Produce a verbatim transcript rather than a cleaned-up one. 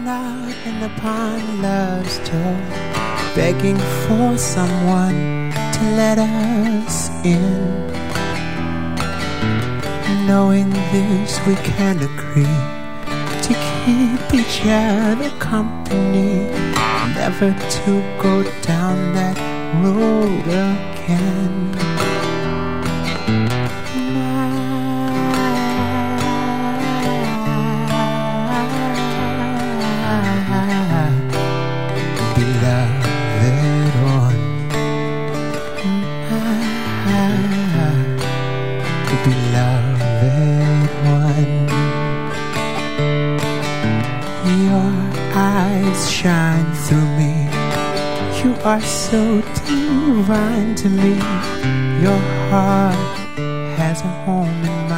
out in the pond love's toy, begging for someone to let us in. Knowing this, we can agree to keep each other company, never to go down that road again. Beloved one, your eyes shine through me. You are so divine to me. Your heart has a home in mine.